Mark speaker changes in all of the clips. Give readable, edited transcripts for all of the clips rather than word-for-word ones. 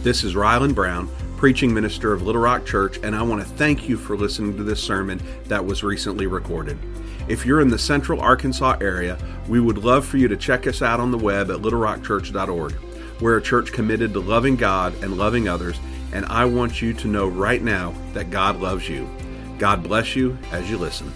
Speaker 1: This is Ryland Brown, preaching minister of Little Rock Church, and I want to thank you for listening to this sermon that was recently recorded. If you're in the central Arkansas area, we would love for you to check us out on the web at littlerockchurch.org. We're a church committed to loving God and loving others, and I want you to know right now that God loves you. God bless you as you listen.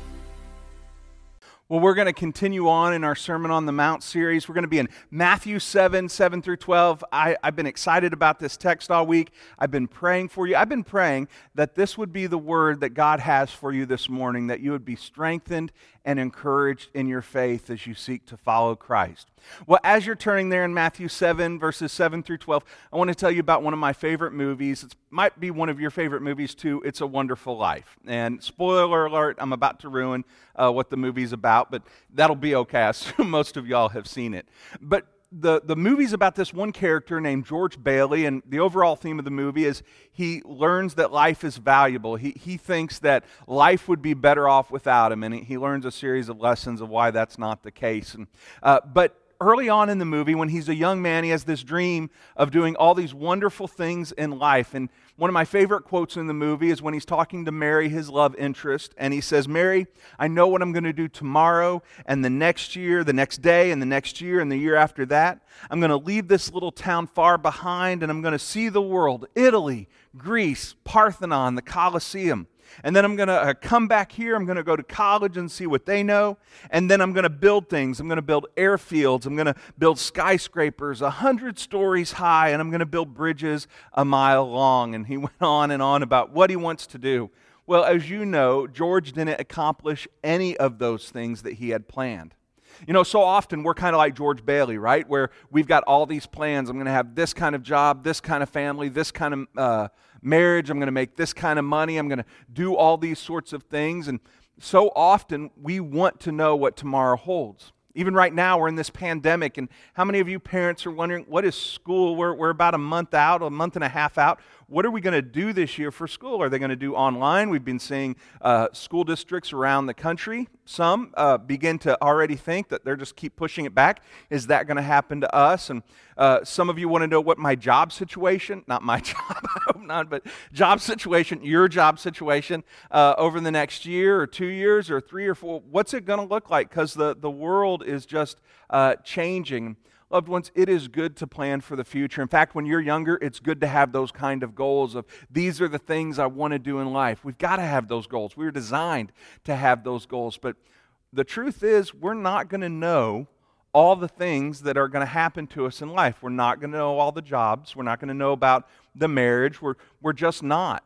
Speaker 2: Well, we're going to continue on in our Sermon on the Mount series. We're going to be in Matthew 7 through 12. I've been excited about this text all week. I've been praying for you. I've been praying that this would be the word that God has for you this morning, that you would be strengthened and encouraged in your faith as you seek to follow Christ. Well, as you're turning there in Matthew 7, verses 7 through 12, I want to tell you about one of my favorite movies. It might be one of your favorite movies too. It's A Wonderful Life. And spoiler alert, I'm about to ruin what the movie's about, but that'll be okay. I assume most of y'all have seen it. But the movie's about this one character named George Bailey, and the overall theme of the movie is he learns that life is valuable. He thinks that life would be better off without him, and he learns a series of lessons of why that's not the case. But early on in the movie, when he's a young man, he has this dream of doing all these wonderful things in life. And one of my favorite quotes in the movie is when he's talking to Mary, his love interest, and he says, "Mary, I know what I'm going to do tomorrow and the next year, the next day and the next year and the year after that. I'm going to leave this little town far behind and I'm going to see the world, Italy, Greece, Parthenon, the Colosseum. And then I'm going to come back here, I'm going to go to college and see what they know, and then I'm going to build things. I'm going to build airfields, I'm going to build skyscrapers 100 stories high, and I'm going to build bridges a mile long." And he went on and on about what he wants to do. Well, as you know, George didn't accomplish any of those things that he had planned. You know, so often we're kind of like George Bailey, right? Where we've got all these plans. I'm going to have this kind of job, this kind of family, this kind of marriage. I'm going to make this kind of money. I'm going to do all these sorts of things. And so often we want to know what tomorrow holds. Even right now, we're in this pandemic, and how many of you parents are wondering, what is school? We're about a month and a half out. What are we going to do this year for school? Are they going to do online? We've been seeing school districts around the country. Some begin to already think that they're just keep pushing it back. Is that going to happen to us? And some of you want to know what my job situation, not my job, I hope not, but job situation, your job situation over the next year or 2 years or 3 or 4, what's it going to look like? Because the world is just changing. Loved ones, it is good to plan for the future. In fact, when you're younger, it's good to have those kind of goals of, these are the things I want to do in life. We've got to have those goals. We were designed to have those goals. But the truth is, we're not going to know all the things that are going to happen to us in life. We're not going to know all the jobs. We're not going to know about the marriage. We're just not.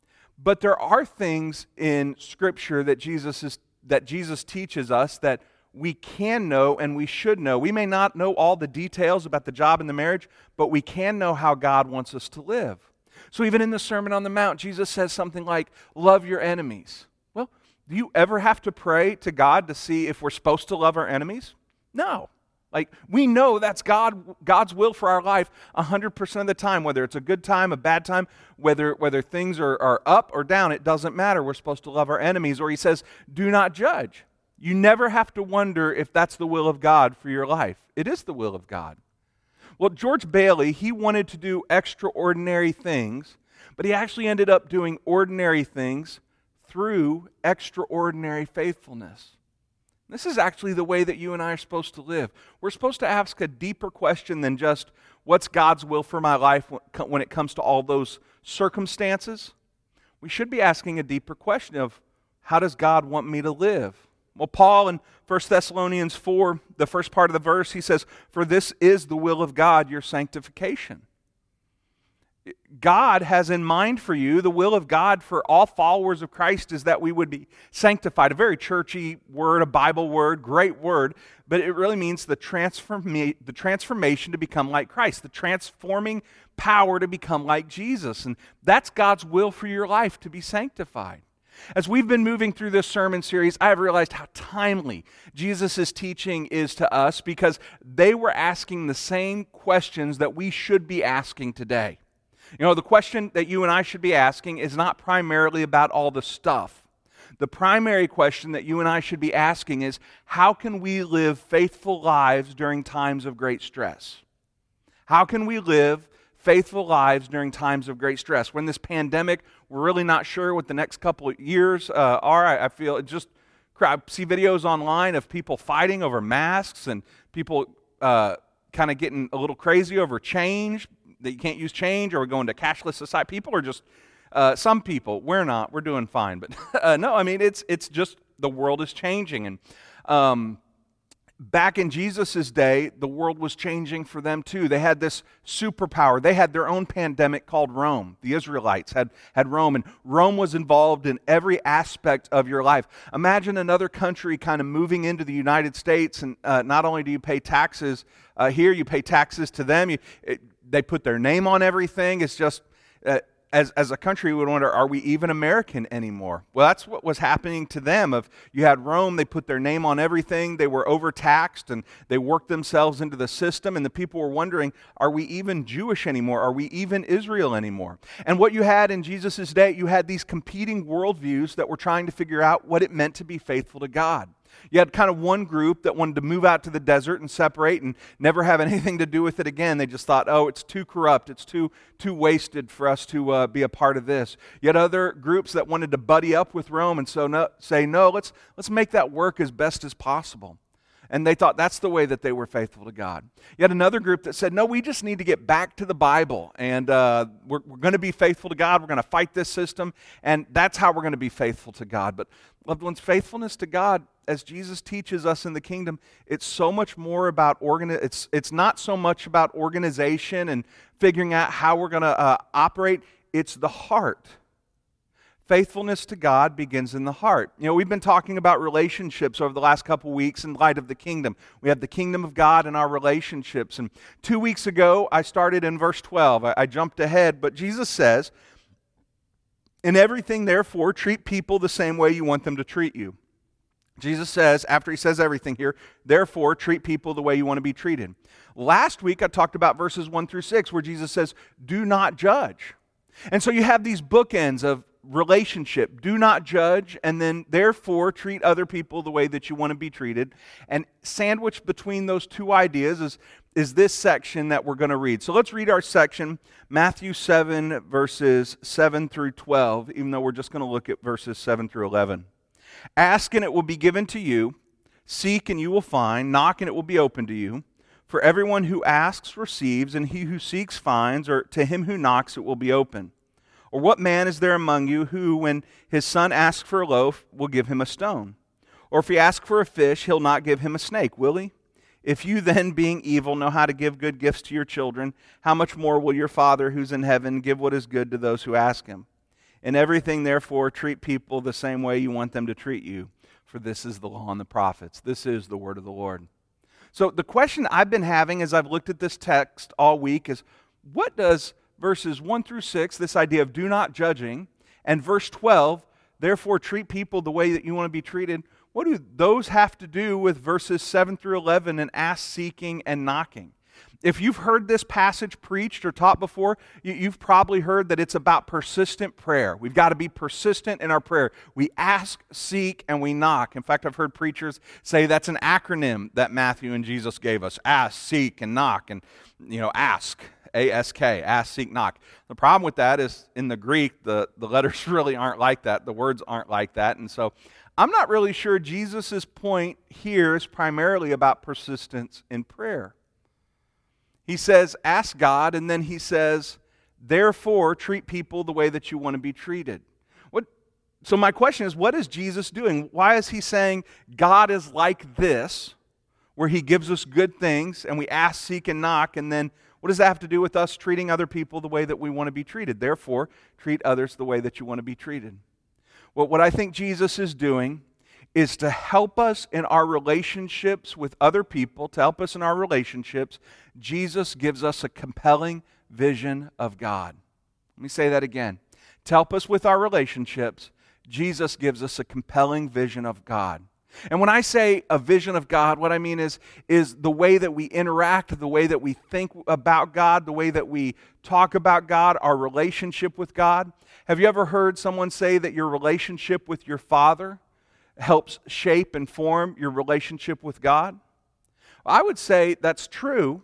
Speaker 2: But there are things in Scripture that Jesus teaches us that we can know and we should know. We may not know all the details about the job and the marriage, but we can know how God wants us to live. So even in the Sermon on the Mount, Jesus says something like, love your enemies. Well, do you ever have to pray to God to see if we're supposed to love our enemies? No. Like, we know that's God's will for our life 100% of the time, whether it's a good time, a bad time, whether things are up or down, it doesn't matter. We're supposed to love our enemies. Or he says, do not judge. You never have to wonder if that's the will of God for your life. It is the will of God. Well, George Bailey, he wanted to do extraordinary things, but he actually ended up doing ordinary things through extraordinary faithfulness. This is actually the way that you and I are supposed to live. We're supposed to ask a deeper question than just, what's God's will for my life when it comes to all those circumstances? We should be asking a deeper question of, how does God want me to live? Well, Paul in 1 Thessalonians 4, the first part of the verse, he says, "For this is the will of God, your sanctification." God has in mind for you, the will of God for all followers of Christ is that we would be sanctified. A very churchy word, a Bible word, great word, but it really means the transformation to become like Christ, the transforming power to become like Jesus. And that's God's will for your life, to be sanctified. As we've been moving through this sermon series, I have realized how timely Jesus' teaching is to us, because they were asking the same questions that we should be asking today. You know, the question that you and I should be asking is not primarily about all the stuff. The primary question that you and I should be asking is, how can we live faithful lives during times of great stress? How can we live faithful lives during times of great stress. When this pandemic, we're really not sure what the next couple of years are. I feel it just, I see videos online of people fighting over masks and people kind of getting a little crazy over change, that you can't use change, or we're going to cashless society. People are just, some people, we're not, we're doing fine. But no, I mean, it's just, the world is changing. And back in Jesus' day, the world was changing for them too. They had this superpower. They had their own pandemic called Rome. The Israelites had Rome, and Rome was involved in every aspect of your life. Imagine another country kind of moving into the United States, and not only do you pay taxes here, you pay taxes to them. They put their name on everything. It's just... As a country, we would wonder, are we even American anymore? Well, that's what was happening to them. You had Rome, they put their name on everything, they were overtaxed, and they worked themselves into the system, and the people were wondering, are we even Jewish anymore? Are we even Israel anymore? And what you had in Jesus' day, you had these competing worldviews that were trying to figure out what it meant to be faithful to God. You had kind of one group that wanted to move out to the desert and separate and never have anything to do with it again. They just thought, oh, it's too corrupt, it's too wasted for us to be a part of this. You had other groups that wanted to buddy up with Rome and so let's make that work as best as possible. And they thought that's the way that they were faithful to God. You had another group that said, no, we just need to get back to the Bible, and we're going to be faithful to God. We're going to fight this system, and that's how we're going to be faithful to God. But loved ones, faithfulness to God, as Jesus teaches us in the kingdom, it's so much more about it's not so much about organization and figuring out how we're going to operate. It's the heart. Faithfulness to God begins in the heart. You know, we've been talking about relationships over the last couple weeks in light of the kingdom. We have the kingdom of God and our relationships. And 2 weeks ago, I started in verse 12. I jumped ahead, but Jesus says, "In everything, therefore, treat people the same way you want them to treat you." Jesus says, after he says everything here, therefore, treat people the way you want to be treated. Last week, I talked about verses 1 through 6, where Jesus says, do not judge. And so you have these bookends of relationship, do not judge, and then therefore treat other people the way that you want to be treated. And sandwiched between those two ideas is this section that we're going to read. So let's read our section, Matthew 7, verses 7 through 12, even though we're just going to look at verses 7 through 11. Ask and it will be given to you, seek and you will find, knock and it will be opened to you. For everyone who asks receives, and he who seeks finds, or to him who knocks it will be open. Or what man is there among you who, when his son asks for a loaf, will give him a stone? Or if he asks for a fish, he'll not give him a snake, will he? If you then, being evil, know how to give good gifts to your children, how much more will your Father who's in heaven give what is good to those who ask him? In everything, therefore, treat people the same way you want them to treat you, for this is the law and the prophets. This is the word of the Lord. So the question I've been having as I've looked at this text all week is, what does verses 1 through 6, this idea of do not judging, and verse 12, therefore treat people the way that you want to be treated, what do those have to do with verses 7 through 11 and ask, seeking, and knocking? If you've heard this passage preached or taught before, you've probably heard that it's about persistent prayer. We've got to be persistent in our prayer. We ask, seek, and we knock. In fact, I've heard preachers say that's an acronym that Matthew and Jesus gave us. Ask, seek, and knock. And, ask. A-S-K, ask, seek, knock. The problem with that is in the Greek, the letters really aren't like that. The words aren't like that. And so I'm not really sure Jesus' point here is primarily about persistence in prayer. He says, ask God, and then he says, therefore, treat people the way that you want to be treated. So my question is, what is Jesus doing? Why is he saying God is like this, where he gives us good things, and we ask, seek, and knock, and then what does that have to do with us treating other people the way that we want to be treated? Therefore, treat others the way that you want to be treated. Well, what I think Jesus is doing is to help us in our relationships with other people, to help us in our relationships. Jesus gives us a compelling vision of God. Let me say that again. To help us with our relationships, Jesus gives us a compelling vision of God. And when I say a vision of God, what I mean is the way that we interact, the way that we think about God, the way that we talk about God, our relationship with God. Have you ever heard someone say that your relationship with your Father helps shape and form your relationship with God? I would say that's true,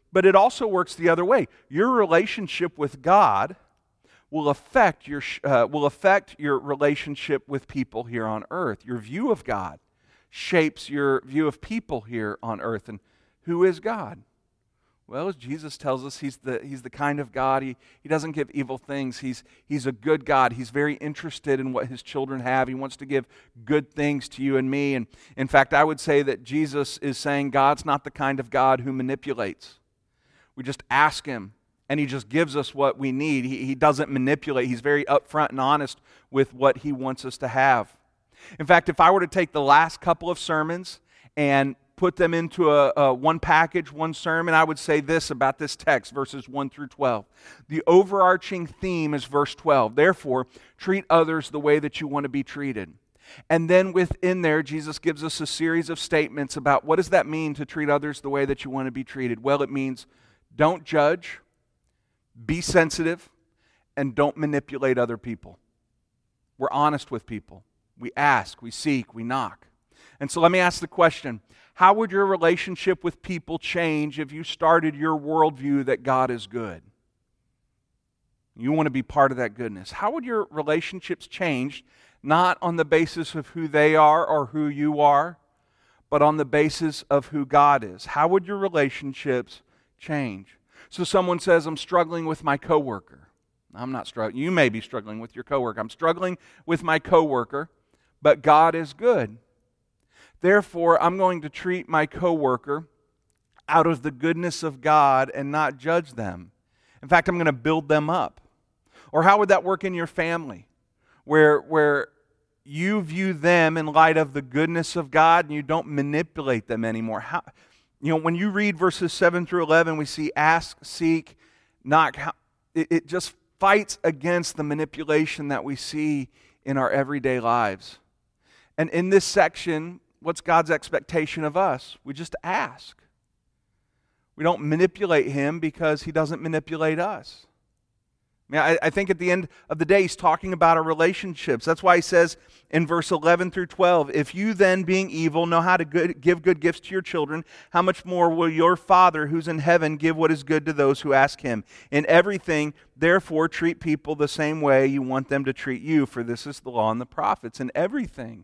Speaker 2: But it also works the other way. Your relationship with God will affect your relationship with people here on earth. Your view of God shapes your view of people here on earth. And who is God? Well, as Jesus tells us, He's the kind of God. He doesn't give evil things. He's a good God. He's very interested in what His children have. He wants to give good things to you and me. And in fact, I would say that Jesus is saying God's not the kind of God who manipulates. We just ask Him, and He just gives us what we need. He doesn't manipulate. He's very upfront and honest with what He wants us to have. In fact, if I were to take the last couple of sermons and put them into a one package, one sermon, I would say this about this text, verses 1 through 12. The overarching theme is verse 12. Therefore, treat others the way that you want to be treated. And then within there, Jesus gives us a series of statements about what does that mean to treat others the way that you want to be treated. Well, it means don't judge, be sensitive, and don't manipulate other people. We're honest with people. We ask, we seek, we knock. And so let me ask the question, how would your relationship with people change if you started your worldview that God is good? You want to be part of that goodness. How would your relationships change, not on the basis of who they are or who you are, but on the basis of who God is? How would your relationships change? So someone says, I'm struggling with my coworker. I'm not struggling. You may be struggling with your coworker. I'm struggling with my coworker, but God is good. Therefore, I'm going to treat my coworker out of the goodness of God and not judge them. In fact, I'm going to build them up. Or how would that work in your family? Where you view them in light of the goodness of God and you don't manipulate them anymore. When you read verses 7 through 11, we see ask, seek, knock. It just fights against the manipulation that we see in our everyday lives. And in this section, what's God's expectation of us? We just ask. We don't manipulate Him because He doesn't manipulate us. I think at the end of the day, He's talking about our relationships. That's why He says in verse 11 through 12, if you then, being evil, know how to give good gifts to your children, how much more will your Father who's in heaven give what is good to those who ask Him? In everything, therefore, treat people the same way you want them to treat you, for this is the law and the prophets. In everything.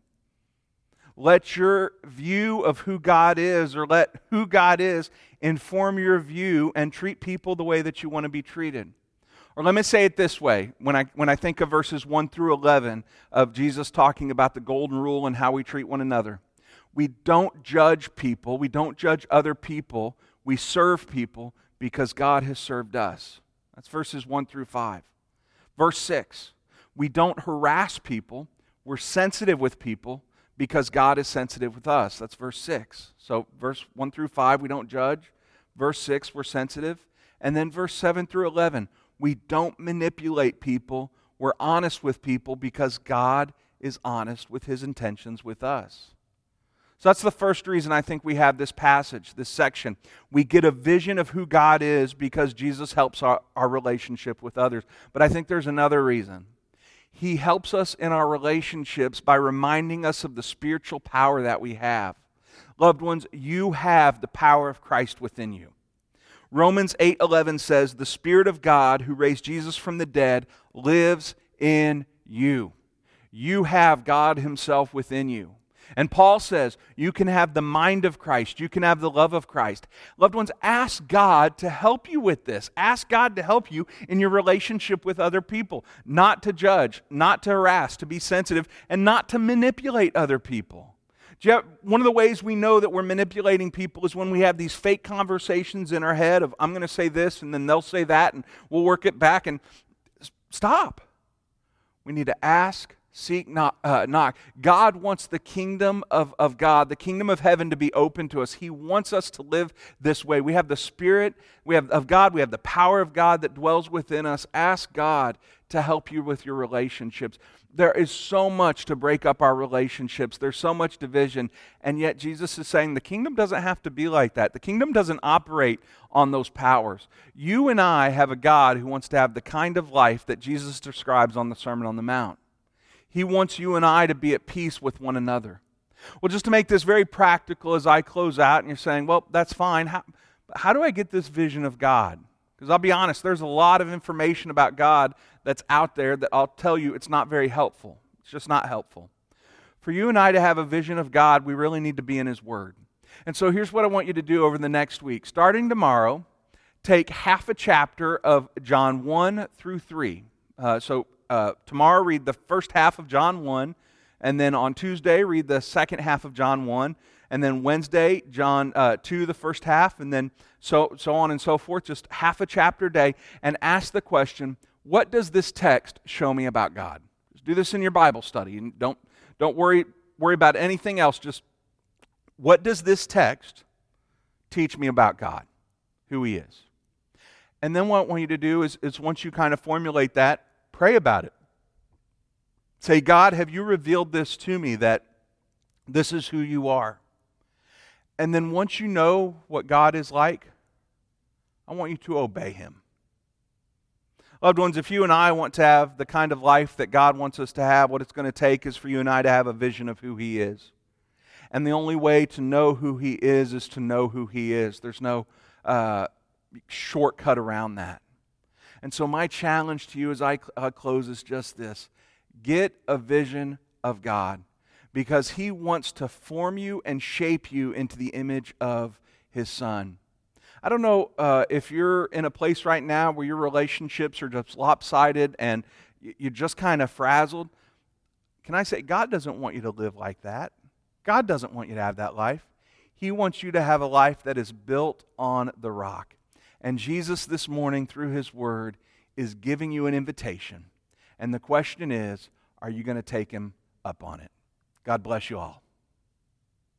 Speaker 2: Let your view of who God is, or let who God is, inform your view and treat people the way that you want to be treated. Or let me say it this way, when I think of verses 1 through 11 of Jesus talking about the golden rule and how we treat one another. We don't judge people, we don't judge other people, we serve people because God has served us. That's verses 1 through 5. Verse 6, we don't harass people, we're sensitive with people because God is sensitive with us. That's verse 6. So verse 1 through 5, we don't judge. Verse 6, we're sensitive. And then verse 7 through 11, we don't manipulate people. We're honest with people because God is honest with His intentions with us. So that's the first reason I think we have this passage, this section. We get a vision of who God is because Jesus helps our relationship with others. But I think there's another reason. He helps us in our relationships by reminding us of the spiritual power that we have. Loved ones, you have the power of Christ within you. Romans 8:11 says, the Spirit of God who raised Jesus from the dead lives in you. You have God Himself within you. And Paul says, you can have the mind of Christ. You can have the love of Christ. Loved ones, ask God to help you with this. Ask God to help you in your relationship with other people. Not to judge, not to harass, to be sensitive, and not to manipulate other people. One of the ways we know that we're manipulating people is when we have these fake conversations in our head of, I'm going to say this, and then they'll say that, and we'll work it back. And stop. We need to ask, seek, knock. God wants the kingdom of God, the kingdom of heaven to be open to us. He wants us to live this way. We have the Spirit of God. We have the power of God that dwells within us. Ask God to help you with your relationships. There is so much to break up our relationships. There's so much division. And yet Jesus is saying the kingdom doesn't have to be like that. The kingdom doesn't operate on those powers. You and I have a God who wants to have the kind of life that Jesus describes on the Sermon on the Mount. He wants you and I to be at peace with one another. Well, just to make this very practical as I close out, and you're saying, well, that's fine. But how do I get this vision of God? Because I'll be honest, there's a lot of information about God that's out there that I'll tell you it's not very helpful. It's just not helpful. For you and I to have a vision of God, we really need to be in His Word. And so here's what I want you to do over the next week. Starting tomorrow, take half a chapter of John 1 through 3. Tomorrow, read the first half of John 1, and then on Tuesday, read the second half of John 1, and then Wednesday, John 2, the first half, and then so on and so forth, just half a chapter a day, and ask the question, what does this text show me about God? Just do this in your Bible study, and don't worry about anything else. Just, what does this text teach me about God, who He is? And then what I want you to do is once you kind of formulate that, pray about it. Say, God, have you revealed this to me, that this is who you are? And then once you know what God is like, I want you to obey Him. Loved ones, if you and I want to have the kind of life that God wants us to have, what it's going to take is for you and I to have a vision of who He is. And the only way to know who He is to know who He is. There's no shortcut around that. And so my challenge to you as I close is just this. Get a vision of God, because He wants to form you and shape you into the image of His Son. I don't know if you're in a place right now where your relationships are just lopsided and you're just kind of frazzled. Can I say, God doesn't want you to live like that. God doesn't want you to have that life. He wants you to have a life that is built on the rock. And Jesus this morning, through His Word, is giving you an invitation. And the question is, are you going to take Him up on it? God bless you all.